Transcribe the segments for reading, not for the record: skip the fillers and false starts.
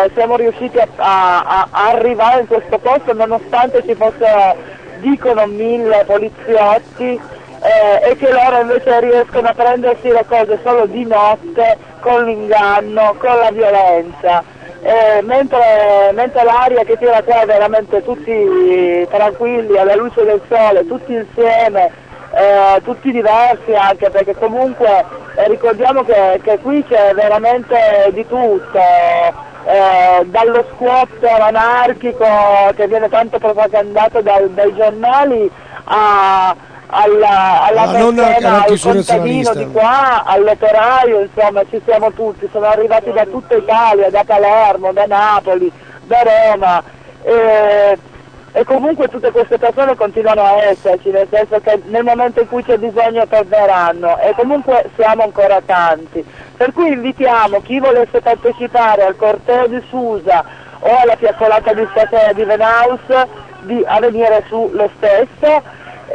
siamo riusciti a arrivare in questo posto nonostante ci fossero, dicono, 1000 poliziotti, e che loro invece riescono a prendersi le cose solo di notte, con l'inganno, con la violenza, mentre l'aria che tira qua è veramente tutti tranquilli, alla luce del sole, tutti insieme, tutti diversi anche, perché comunque ricordiamo che qui c'è veramente di tutto, dallo squat anarchico che viene tanto propagandato dai giornali alla persona, al contadino di qua, all'operaio, insomma ci siamo tutti, sono arrivati da tutta Italia, da Palermo, da Napoli, da Roma, e comunque tutte queste persone continuano a esserci, nel senso che nel momento in cui c'è bisogno torneranno, e comunque siamo ancora tanti, per cui invitiamo chi volesse partecipare al corteo di Susa o alla fiaccolata di stasera di Venaus a venire su lo stesso,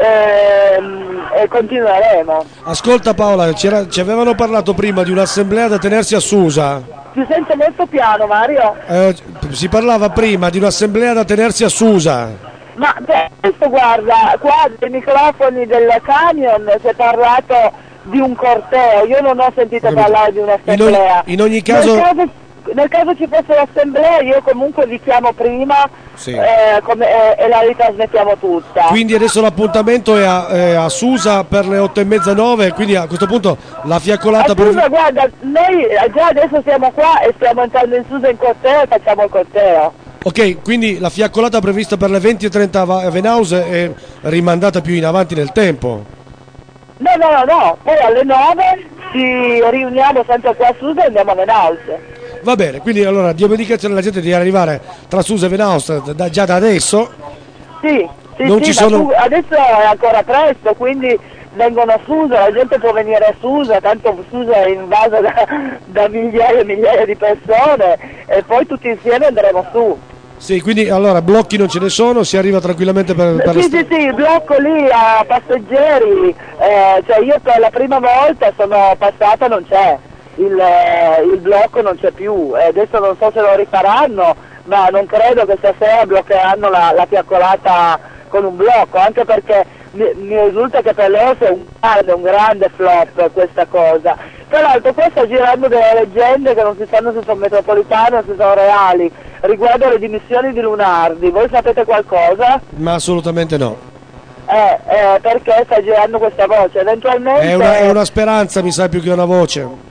e continueremo. Ascolta Paola, ci avevano parlato prima di un'assemblea da tenersi a Susa. Ti sento molto piano, Mario? Si parlava prima di un'assemblea da tenersi a Susa. Ma adesso guarda, qua dai microfoni del camion si è parlato di un corteo, io non ho sentito parlare di un'assemblea. In ogni caso... Nel caso ci fosse l'assemblea io comunque vi chiamo prima, sì, e la ritrasmettiamo tutta. Quindi adesso l'appuntamento è a Susa per le 8:30, 9, quindi a questo punto la fiaccolata... Susa, guarda, noi già adesso siamo qua e stiamo entrando in Susa in corteo e facciamo il corteo. Ok, quindi la fiaccolata prevista per le 20:30 a Venaus è rimandata più in avanti nel tempo? No, poi alle 9 ci riuniamo sempre qua a Susa e andiamo a Venaus. Va bene, quindi allora diamo indicazione alla gente di arrivare tra Susa e Venaus già da adesso. Sì, non ci sono... adesso è ancora presto, quindi vengono a Susa, la gente può venire a Susa, tanto Susa è invasa da migliaia e migliaia di persone, e poi tutti insieme andremo su. Sì, quindi allora blocchi non ce ne sono, si arriva tranquillamente per sì, il blocco lì a passeggeri, cioè io per la prima volta sono passata, non c'è. Il blocco non c'è più, adesso non so se lo rifaranno, ma non credo che stasera bloccheranno la fiaccolata con un blocco, anche perché mi risulta che per loro sia un grande flop questa cosa. Tra l'altro qua sta girando delle leggende che non si sanno se sono metropolitane o se sono reali, riguardo le dimissioni di Lunardi. Voi sapete qualcosa? Ma assolutamente no. Perché sta girando questa voce, eventualmente... È una speranza, mi sa, più che una voce.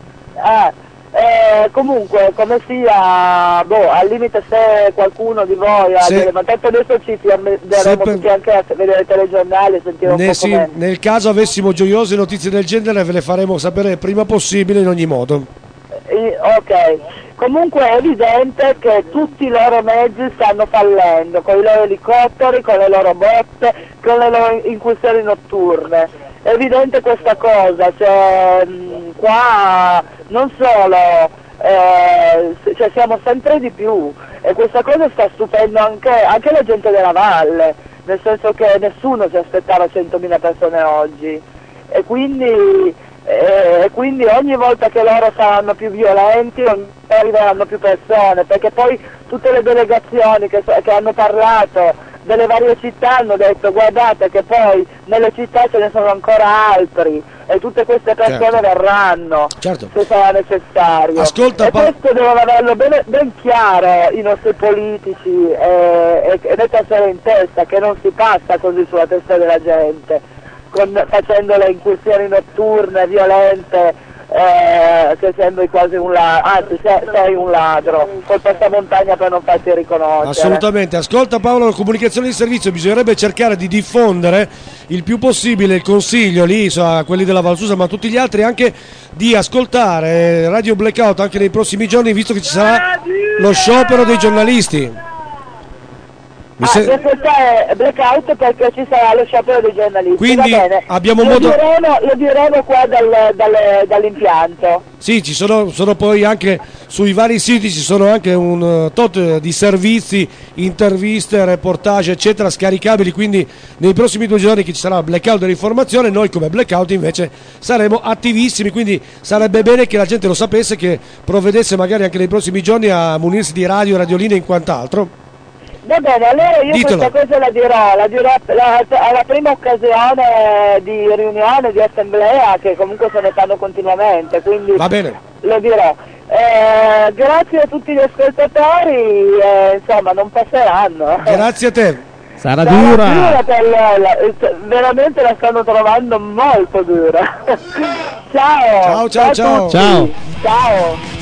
Comunque, come sia, al limite se qualcuno di voi ma tanto adesso ci fermeremo tutti anche a vedere i telegiornali e sentire un po' com'è. Nel caso avessimo gioiose notizie del genere ve le faremo sapere il prima possibile in ogni modo. Ok, comunque è evidente che tutti i loro mezzi stanno fallendo, con i loro elicotteri, con le loro botte, con le loro incursioni notturne. È evidente questa cosa, cioè, qua non solo, cioè, siamo sempre di più, e questa cosa sta stupendo anche la gente della valle, nel senso che nessuno si aspettava 100.000 persone oggi, e quindi ogni volta che loro saranno più violenti arriveranno più persone, perché poi tutte le delegazioni che hanno parlato delle varie città hanno detto guardate che poi nelle città ce ne sono ancora altri e tutte queste persone verranno, se sarà necessario. Ascolta, e questo devono averlo ben chiaro i nostri politici, e metterselo in testa che non si passa così sulla testa della gente facendo le incursioni notturne violente, che sembri quasi un ladro, anzi sei un ladro col passamontagna per non farti riconoscere. Assolutamente. Ascolta Paolo, la comunicazione di servizio bisognerebbe cercare di diffondere il più possibile il consiglio lì a quelli della Valsusa, ma a tutti gli altri anche di ascoltare Radio Blackout anche nei prossimi giorni, visto che ci sarà lo sciopero dei giornalisti. di ascoltare Blackout perché ci sarà lo sciopero dei giornalisti. Quindi va bene. abbiamo lo modo... diremo qua dall'impianto. Sì, ci sono poi anche sui vari siti, ci sono anche un tot di servizi, interviste, reportage eccetera scaricabili, quindi nei prossimi 2 giorni che ci sarà Blackout dell'informazione, noi come Blackout invece saremo attivissimi, quindi sarebbe bene che la gente lo sapesse, che provvedesse magari anche nei prossimi giorni a munirsi di radio, radioline e quant'altro. Va bene, allora io Ditelo. questa cosa la dirò alla prima occasione di riunione, di assemblea, che comunque se ne fanno continuamente, quindi Va bene. lo dirò. Grazie a tutti gli ascoltatori, insomma non passeranno. Grazie a te. Sarà dura. Veramente la stanno trovando molto dura. Ciao. Ciao. Ciao.